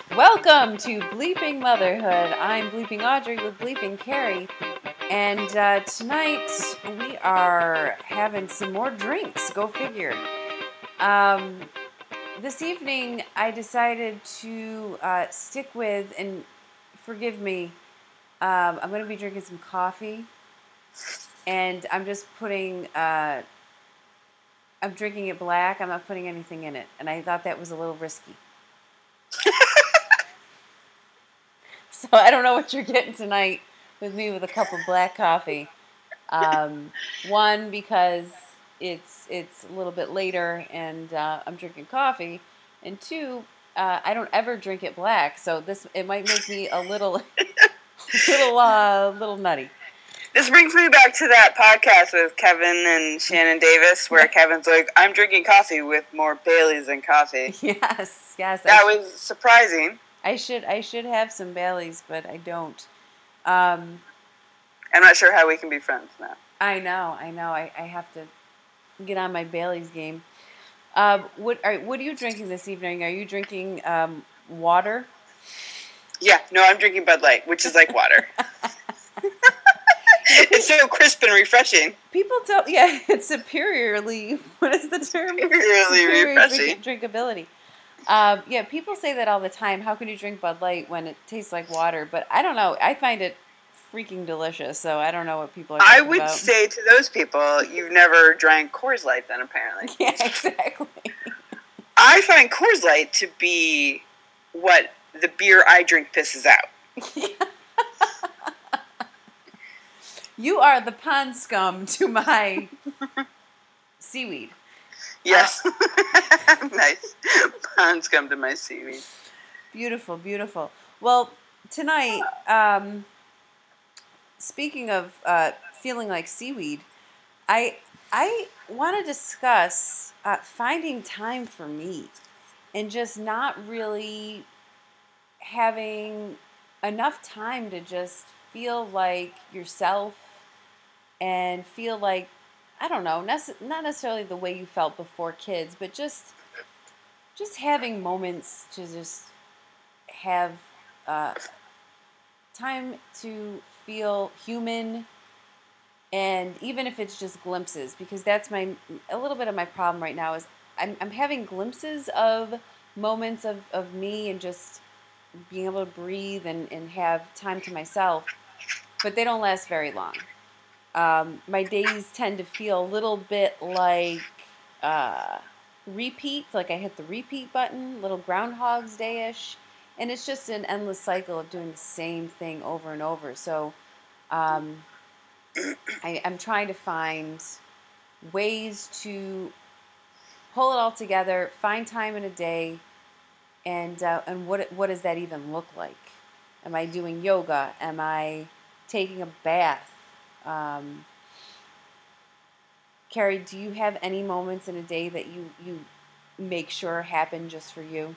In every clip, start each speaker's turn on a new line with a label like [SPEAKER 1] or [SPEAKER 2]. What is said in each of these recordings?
[SPEAKER 1] Welcome to Bleeping Motherhood. I'm Bleeping Audrey with Bleeping Carrie, and tonight we are having some more drinks. Go figure. This evening I decided to stick with, and forgive me, I'm going to be drinking some coffee, and I'm just putting, I'm drinking it black. I'm not putting anything in it, and I thought that was a little risky. So I don't know what you're getting tonight with me with a cup of black coffee. One, because it's a little bit later and I'm drinking coffee, and two, I don't ever drink it black, so it might make me a little little nutty.
[SPEAKER 2] This brings me back to that podcast with Kevin and Shannon Davis, where Kevin's like, "I'm drinking coffee with more Baileys than coffee."
[SPEAKER 1] Yes.
[SPEAKER 2] That was surprising.
[SPEAKER 1] I should have some Baileys, but I don't.
[SPEAKER 2] I'm not sure how we can be friends now.
[SPEAKER 1] I know. I have to get on my Bailey's game. What are you drinking this evening? Are you drinking water?
[SPEAKER 2] Yeah, no, I'm drinking Bud Light, which is like water. It's so crisp and refreshing.
[SPEAKER 1] People tell, it's superiorly. What is the term?
[SPEAKER 2] Superiorly refreshing.
[SPEAKER 1] Drinkability. People say that all the time. How can you drink Bud Light when it tastes like water? But I don't know. I find it freaking delicious. So I don't know what people are talking about.
[SPEAKER 2] I would say to those people, you've never drank Coors Light then, apparently.
[SPEAKER 1] Yeah, exactly.
[SPEAKER 2] I find Coors Light to be what the beer I drink pisses out.
[SPEAKER 1] You are the pond scum to my seaweed.
[SPEAKER 2] Yes. Nice. Pond scum to my seaweed.
[SPEAKER 1] Beautiful, beautiful. Well, tonight, speaking of feeling like seaweed, I want to discuss finding time for me and just not really having enough time to just feel like yourself and feel like, I don't know, not necessarily the way you felt before kids, but just having moments to just have time to feel human, and even if it's just glimpses, because that's a little bit of my problem right now is I'm having glimpses of moments of me and just being able to breathe and have time to myself, but they don't last very long. My days tend to feel a little bit like repeat, like I hit the repeat button, little Groundhog's Day-ish, and it's just an endless cycle of doing the same thing over and over. So I'm trying to find ways to pull it all together, find time in a day, and what does that even look like? Am I doing yoga? Am I taking a bath? Carrie, do you have any moments in a day that you make sure happen just for you?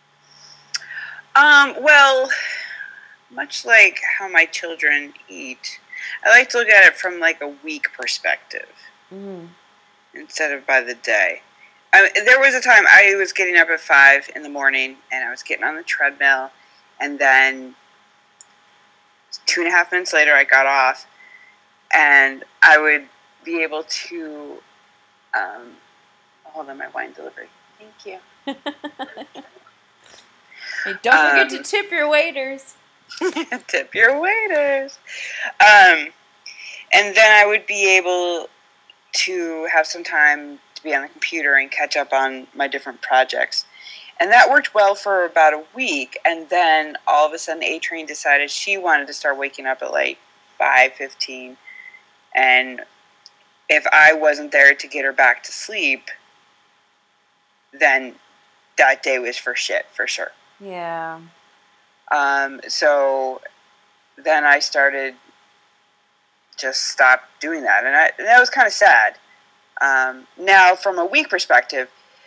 [SPEAKER 2] Well, much like how my children eat, I like to look at it from like a week perspective instead of by the day. There was a time I was getting up at 5 in the morning and I was getting on the treadmill, and then 2.5 minutes later I got off, and I would be able to hold on, my wine delivery. Thank you.
[SPEAKER 1] Hey, don't forget to tip your waiters.
[SPEAKER 2] Tip your waiters. And then I would be able to have some time to be on the computer and catch up on my different projects. And that worked well for about a week. And then all of a sudden, A-Train decided she wanted to start waking up at like 5:15. And if I wasn't there to get her back to sleep, then that day was for shit, for sure.
[SPEAKER 1] Yeah.
[SPEAKER 2] So then I started just stopped doing that. And that was kind of sad. Now, from a week perspective,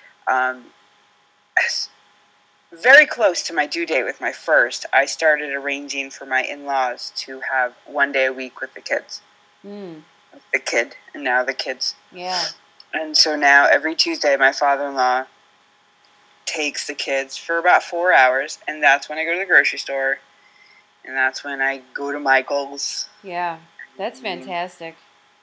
[SPEAKER 2] very close to my due date with my first, I started arranging for my in-laws to have 1 day a week with the kids. The kid, and now the kids.
[SPEAKER 1] Yeah.
[SPEAKER 2] And so now every Tuesday, my father-in-law takes the kids for about 4 hours, and that's when I go to the grocery store, and that's when I go to Michael's.
[SPEAKER 1] Yeah, that's fantastic.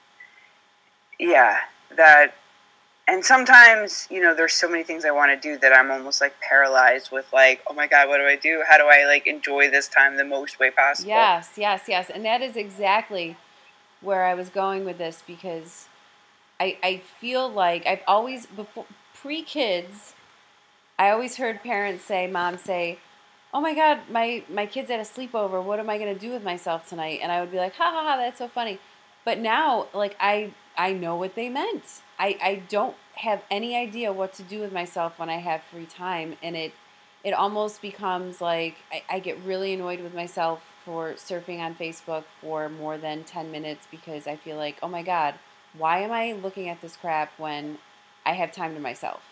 [SPEAKER 2] Yeah, that, and sometimes, there's so many things I want to do that I'm almost like paralyzed with, like, oh my God, what do I do? How do I like enjoy this time the most way possible?
[SPEAKER 1] Yes. And that is exactly where I was going with this, because I feel like I've always, before pre-kids, I always heard moms say, oh my God, my kid's at a sleepover. What am I going to do with myself tonight? And I would be like, ha ha ha, that's so funny. But now, like, I know what they meant. I don't have any idea what to do with myself when I have free time. And it almost becomes like I get really annoyed with myself for surfing on Facebook for more than 10 minutes, because I feel like, oh my God, why am I looking at this crap when I have time to myself?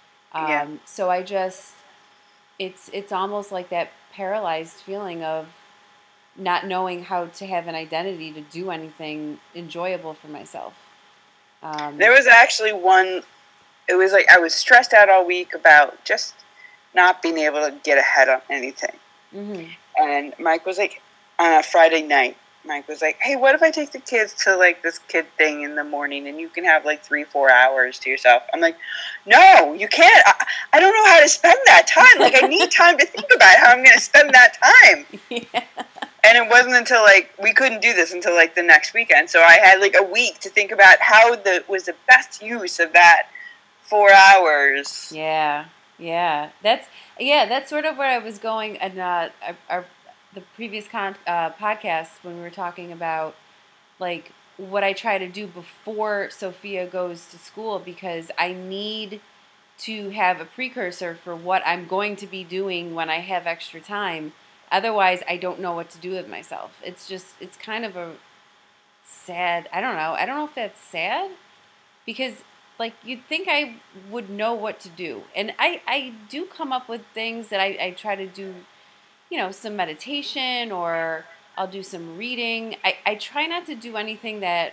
[SPEAKER 1] So I just, it's almost like that paralyzed feeling of not knowing how to have an identity to do anything enjoyable for myself.
[SPEAKER 2] There was actually one, it was like I was stressed out all week about just not being able to get ahead on anything.
[SPEAKER 1] Mm-hmm.
[SPEAKER 2] And Mike was like, on a Friday night, Mike was like, hey, what if I take the kids to like this kid thing in the morning and you can have like 3-4 hours to yourself? I'm like, no, you can't. I don't know how to spend that time. Like, I need time to think about how I'm going to spend that time.
[SPEAKER 1] Yeah.
[SPEAKER 2] And it wasn't until like, we couldn't do this until like the next weekend. So I had like a week to think about how was the best use of that 4 hours.
[SPEAKER 1] Yeah. That's sort of where I was going in the previous podcast, when we were talking about like what I try to do before Sophia goes to school, because I need to have a precursor for what I'm going to be doing when I have extra time. Otherwise, I don't know what to do with myself. It's kind of a sad, I don't know if that's sad, because like you'd think I would know what to do. And I do come up with things that I try to do, some meditation, or I'll do some reading. I try not to do anything that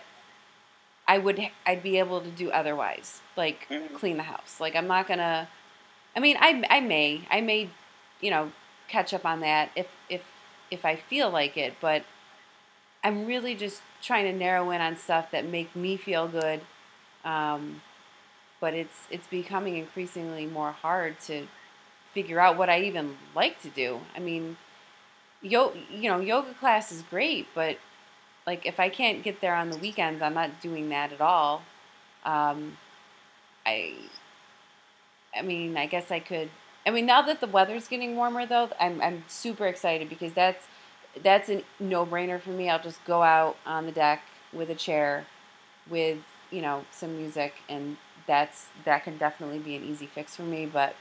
[SPEAKER 1] I'd be able to do otherwise, like clean the house. Like I'm not gonna, I mean, I may, catch up on that if I feel like it, but I'm really just trying to narrow in on stuff that make me feel good. But it's becoming increasingly more hard to figure out what I even like to do. I mean, yoga class is great, but like if I can't get there on the weekends, I'm not doing that at all. I mean, I guess I could. I mean, now that the weather's getting warmer, though, I'm super excited, because that's a no-brainer for me. I'll just go out on the deck with a chair, with some music, and that can definitely be an easy fix for me. But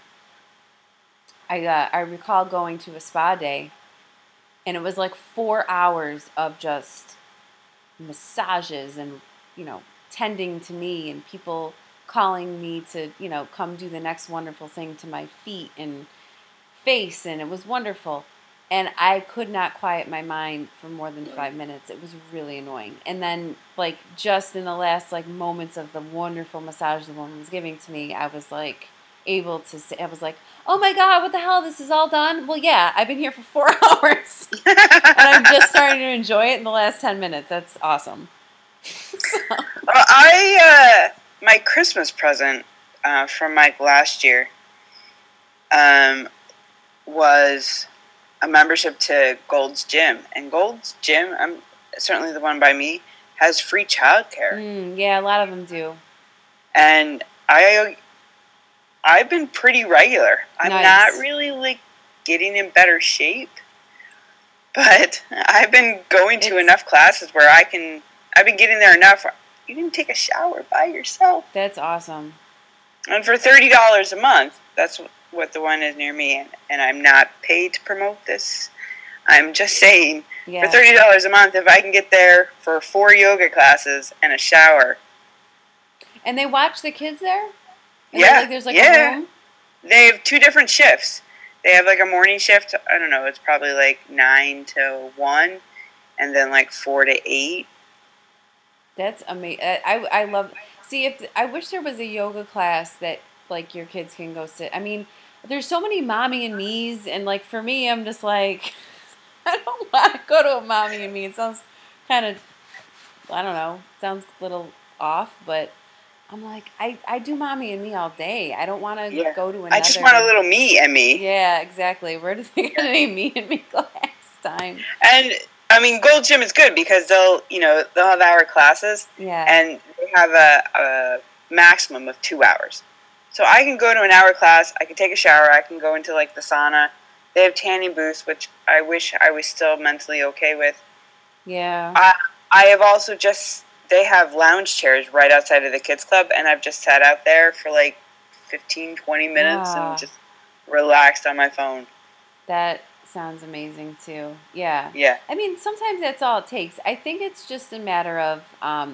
[SPEAKER 1] I recall going to a spa day, and it was like 4 hours of just massages and tending to me, and people calling me to come do the next wonderful thing to my feet and face, and it was wonderful. And I could not quiet my mind for more than 5 minutes. It was really annoying. And then, like, just in the last, like, moments of the wonderful massage the woman was giving to me, I was, like, able to say, I was like, oh my God, what the hell? This is all done? Well, yeah, I've been here for 4 hours. And I'm just starting to enjoy it in the last 10 minutes. That's awesome.
[SPEAKER 2] Well, my Christmas present from Mike last year was a membership to Gold's Gym. And Gold's Gym, certainly the one by me, has free childcare.
[SPEAKER 1] Yeah, a lot of them do.
[SPEAKER 2] And I've been pretty regular. I'm not really like getting in better shape, but I've been going to enough classes where I've been getting there enough. You can take a shower by yourself.
[SPEAKER 1] That's awesome.
[SPEAKER 2] And for $30 a month, that's what the one is near me, and I'm not paid to promote this. I'm just saying, for $30 a month, if I can get there for 4 yoga classes and a shower.
[SPEAKER 1] And they watch the kids there? There's a room?
[SPEAKER 2] They have 2 different shifts. They have like a morning shift, I don't know, it's probably like 9 to 1, and then like 4 to 8.
[SPEAKER 1] That's amazing. I love. See, I wish there was a yoga class that like your kids can go sit. I mean, there's so many mommy and me's, and like for me, I'm just like, I don't want to go to a mommy and me. It sounds kind of, I don't know, sounds a little off, but I'm like, I do mommy and me all day. I don't want to
[SPEAKER 2] Yeah.
[SPEAKER 1] go to
[SPEAKER 2] I just want a
[SPEAKER 1] another.
[SPEAKER 2] little me and me.
[SPEAKER 1] Yeah, exactly. Where do they get any me and me class time?
[SPEAKER 2] And I mean, Gold Gym is good because they'll have hour classes,
[SPEAKER 1] Yeah.
[SPEAKER 2] and they have a maximum of 2 hours. So I can go to an hour class. I can take a shower. I can go into like the sauna. They have tanning booths, which I wish I was still mentally okay with.
[SPEAKER 1] Yeah.
[SPEAKER 2] I have also they have lounge chairs right outside of the kids club, and I've just sat out there for like 15, 20 minutes and just relaxed on my phone.
[SPEAKER 1] That sounds amazing too. Yeah.
[SPEAKER 2] Yeah.
[SPEAKER 1] I mean, sometimes that's all it takes. I think it's just a matter of,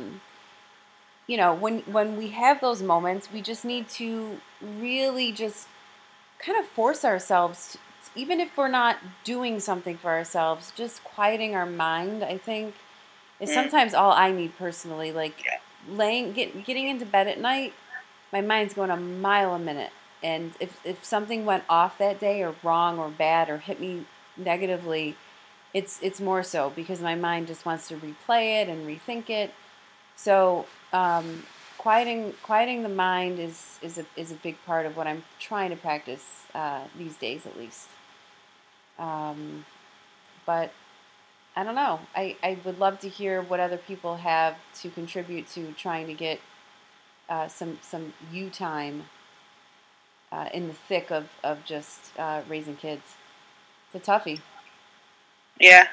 [SPEAKER 1] when we have those moments, we just need to really just kind of force ourselves, even if we're not doing something for ourselves, just quieting our mind, I think, is sometimes all I need personally. Like getting into bed at night, my mind's going a mile a minute. And if something went off that day or wrong or bad or hit me negatively, it's more so because my mind just wants to replay it and rethink it. So quieting the mind is a big part of what I'm trying to practice these days, at least. But I don't know. I would love to hear what other people have to contribute to trying to get some you time in the thick of just raising kids. It's a toughie.
[SPEAKER 2] Yeah,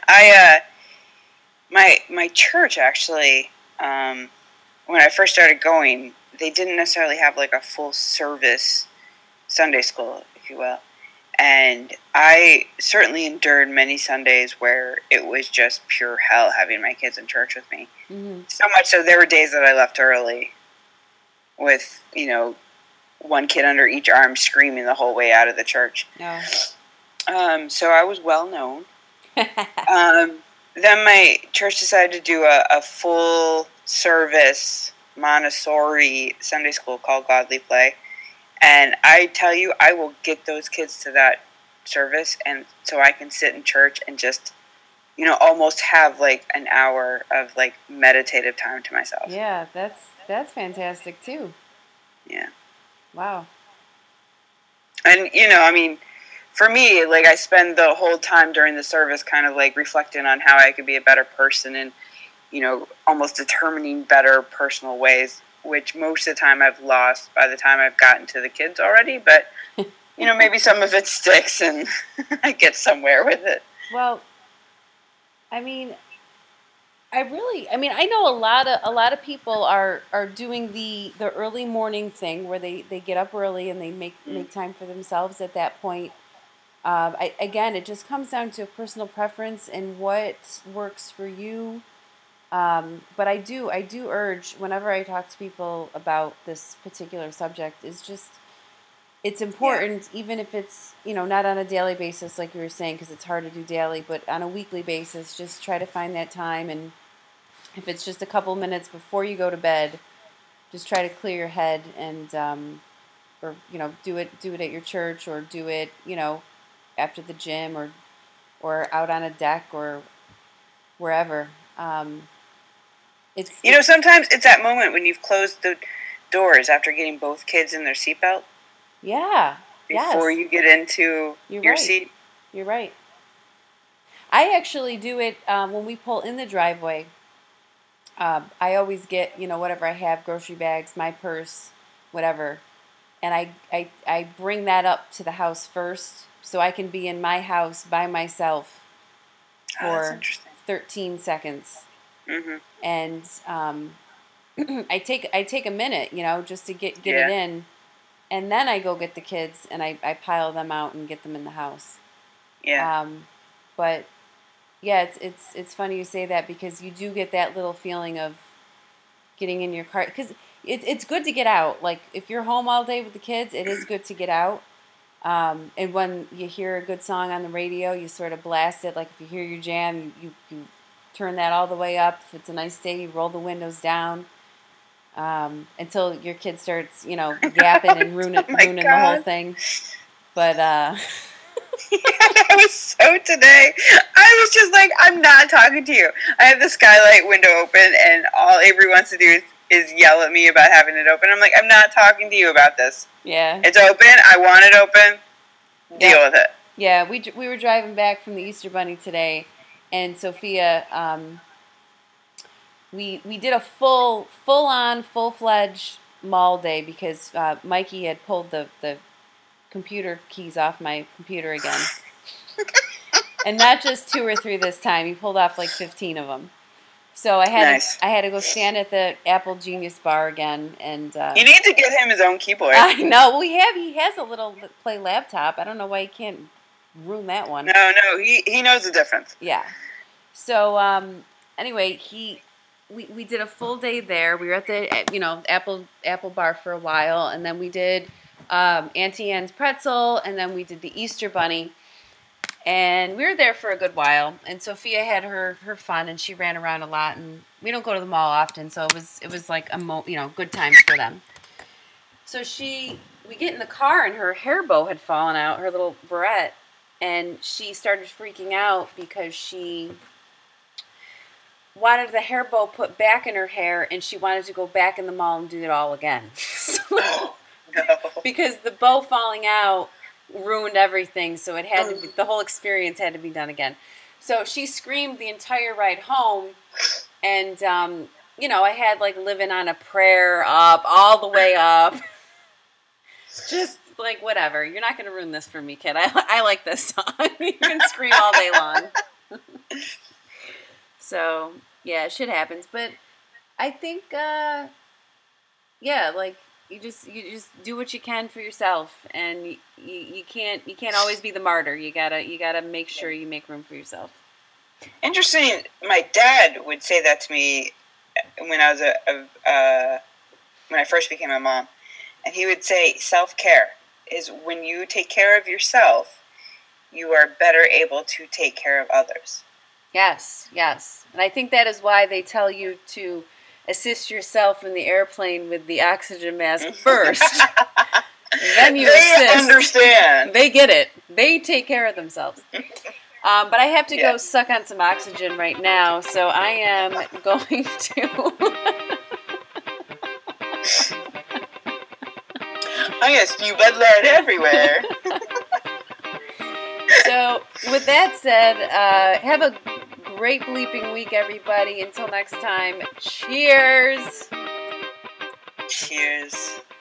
[SPEAKER 2] my church actually, when I first started going, they didn't necessarily have like a full service Sunday school, if you will. And I certainly endured many Sundays where it was just pure hell having my kids in church with me.
[SPEAKER 1] Mm-hmm.
[SPEAKER 2] So much so there were days that I left early with, one kid under each arm screaming the whole way out of the church.
[SPEAKER 1] Oh.
[SPEAKER 2] So I was well known. Then my church decided to do a full service Montessori Sunday school called Godly Play. And I tell you, I will get those kids to that service, and so I can sit in church and just, almost have like an hour of like meditative time to myself.
[SPEAKER 1] Yeah, that's fantastic too.
[SPEAKER 2] Yeah.
[SPEAKER 1] Wow.
[SPEAKER 2] And for me, like I spend the whole time during the service kind of like reflecting on how I could be a better person and, almost determining better personal ways, which most of the time I've lost by the time I've gotten to the kids already. But, maybe some of it sticks and I get somewhere with it.
[SPEAKER 1] Well, I mean, I know a lot of people are doing the early morning thing where they get up early and they make time for themselves at that point. Again, it just comes down to personal preference and what works for you. But I do urge whenever I talk to people about this particular subject is just it's important, even if it's not on a daily basis like you were saying, because it's hard to do daily, but on a weekly basis, just try to find that time. And if it's just a couple minutes before you go to bed, just try to clear your head and or do it at your church, or do it after the gym, or out on a deck or wherever.
[SPEAKER 2] Sometimes it's that moment when you've closed the doors after getting both kids in their seatbelt.
[SPEAKER 1] Yeah.
[SPEAKER 2] Before you get into your seat.
[SPEAKER 1] You're right. I actually do it when we pull in the driveway. I always get, whatever I have, grocery bags, my purse, whatever. And I bring that up to the house first so I can be in my house by myself for 13 seconds.
[SPEAKER 2] Mm-hmm.
[SPEAKER 1] And I take a minute, just to get it in. And then I go get the kids and I pile them out and get them in the house.
[SPEAKER 2] Yeah.
[SPEAKER 1] But yeah, it's funny you say that because you do get that little feeling of getting in your car, because it's good to get out. Like if you're home all day with the kids, it is good to get out. And when you hear a good song on the radio, you sort of blast it. Like if you hear your jam, you turn that all the way up. If it's a nice day, you roll the windows down until your kid starts, yapping and ruining the whole thing. But
[SPEAKER 2] I was so today. I was just like, I'm not talking to you. I have the skylight window open, and all Avery wants to do is yell at me about having it open. I'm like, I'm not talking to you about this.
[SPEAKER 1] Yeah.
[SPEAKER 2] It's open. I want it open. Deal with it.
[SPEAKER 1] Yeah, we were driving back from the Easter Bunny today, and Sophia, we did a full-fledged mall day because Mikey had pulled the computer keys off my computer again. And not just 2 or 3 this time. He pulled off like 15 of them. So I had to go stand at the Apple Genius bar again, and
[SPEAKER 2] you need to get him his own keyboard.
[SPEAKER 1] I know. Well, he has a little play laptop. I don't know why he can't ruin that one.
[SPEAKER 2] No, he knows the difference.
[SPEAKER 1] Yeah. So anyway, we did a full day there. We were at the Apple bar for a while, and then we did Auntie Anne's pretzel, and then we did the Easter Bunny. And we were there for a good while, and Sophia had her fun, and she ran around a lot. And we don't go to the mall often, so it was like good times for them. So we get in the car, and her hair bow had fallen out, her little barrette, and she started freaking out because she wanted the hair bow put back in her hair, and she wanted to go back in the mall and do it all again.
[SPEAKER 2] No.
[SPEAKER 1] Because the bow falling out ruined everything, so it had to be, the whole experience had to be done again. So she screamed the entire ride home, and I had like Living on a Prayer up all the way up. Just like, whatever, you're not going to ruin this for me, kid. I like this song. You can scream all day long. So yeah, shit happens, but I think you just do what you can for yourself, and you can't always be the martyr. You gotta make sure you make room for yourself.
[SPEAKER 2] Interesting. My dad would say that to me when I was when I first became a mom, and he would say self-care is when you take care of yourself, you are better able to take care of others.
[SPEAKER 1] Yes, and I think that is why they tell you to assist yourself in the airplane with the oxygen mask first. Then you assist.
[SPEAKER 2] They understand.
[SPEAKER 1] They get it. They take care of themselves. But I have to go suck on some oxygen right now, so I am going to...
[SPEAKER 2] I'm going to spew Bud Light everywhere.
[SPEAKER 1] So, with that said, have a great bleeping week, everybody. Until next time, cheers.
[SPEAKER 2] Cheers.